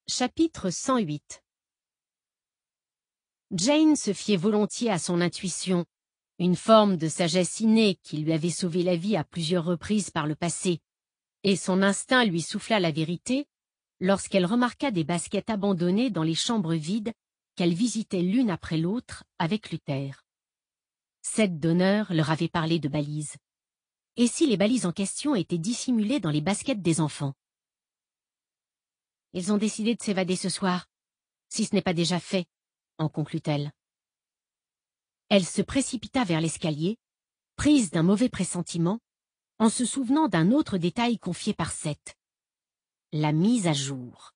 Chapitre 108. Jane se fiait volontiers à son intuition, une forme de sagesse innée qui lui avait sauvé la vie à plusieurs reprises par le passé, et son instinct lui souffla la vérité lorsqu'elle remarqua des baskets abandonnées dans les chambres vides qu'elle visitait l'une après l'autre avec Luther. Cette donneur leur avait parlé de balises. Et si les balises en question étaient dissimulées dans les baskets des enfants? Ils ont décidé de s'évader ce soir, si ce n'est pas déjà fait, en conclut-elle. Elle se précipita vers l'escalier, prise d'un mauvais pressentiment, en se souvenant d'un autre détail confié par Seth. La mise à jour.